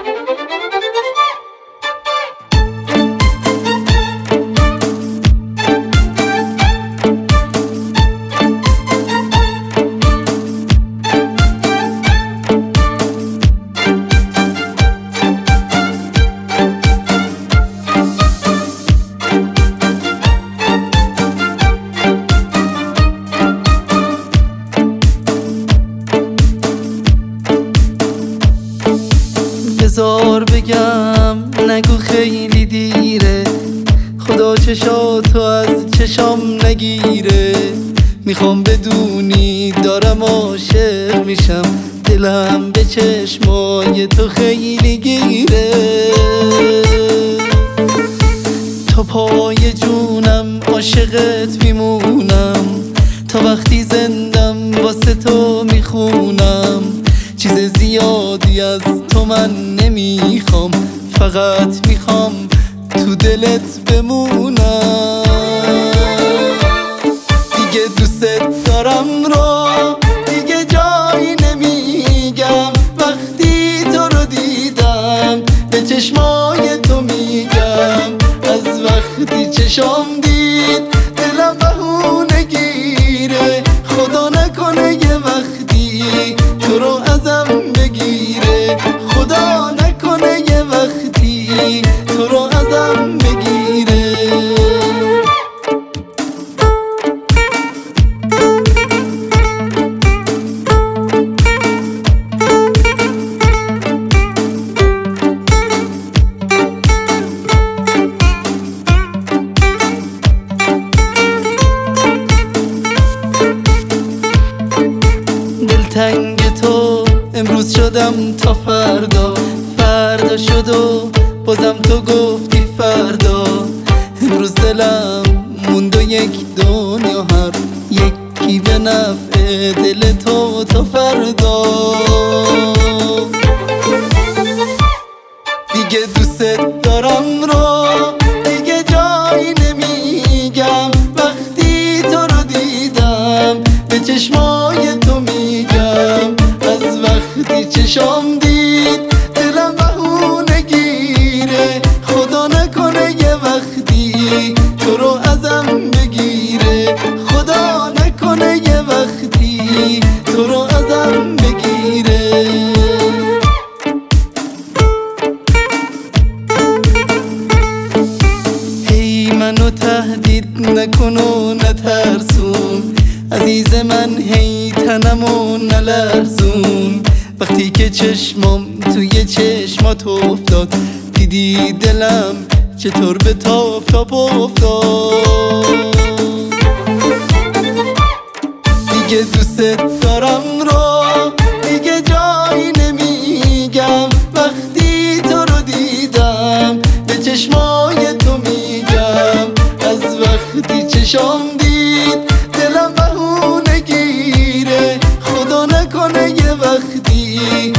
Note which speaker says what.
Speaker 1: بذار بگم نگو خیلی دیره، خدا چشاتو از چشام نگیره. میخوام بدونی دارم عاشق میشم، دلم به چشمای تو خیلی گیره. تا پای جونم عاشقت میمونم، تا وقتی زندم واسه تو میخونم. چیز زیادی از تو من نمیخوام، فقط میخوام تو دلت بمونم. دیگه دوست دارم رو دیگه جایی نمیگم، وقتی تو رو دیدم به چشمای تو میگم. از وقتی چشام دید دلم بهونه گیره، خدا نکنه یه وقتی تو رو ازم بگیره. خدا نکنه یه وقتی تو رو ازم بگیره. دلتنگ تو امروز شدم تا فردا، فردا شد و بازم تو گفتی فردا. امروز دلم موند و یک دنیا، هر یکی به نفع دل تو تا فردا. دیگه دوست دارم رو دیگه جایی نمیگم، وقتی تو رو دیدم به چشمای تو میگم. از وقتی چشام دید دلم بهونه گیره، خدا نکنه یه وقتی تو رو ازم بگیره. خدا نکنه یه وقتی تو رو ازم بگیره. هی منو تهدید نکن و نترسون، عزیز من هی تنمو نلرزون. وقتی که چشمام توی چشمات افتاد، دیدی دلم چطور به تاپ تاپ افتاد. دیگه دوست دارم رو دیگه جایی نمیگم، وقتی تو رو دیدم به چشمای تو میگم. از وقتی چشام دید دلم بهونه گیره، خدا نکنه یه وقتی